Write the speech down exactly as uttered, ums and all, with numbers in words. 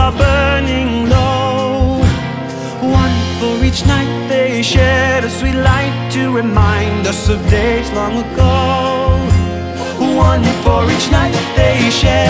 are burning low. One for each night they shed a sweet light to remind us of days long ago. One for each night they shed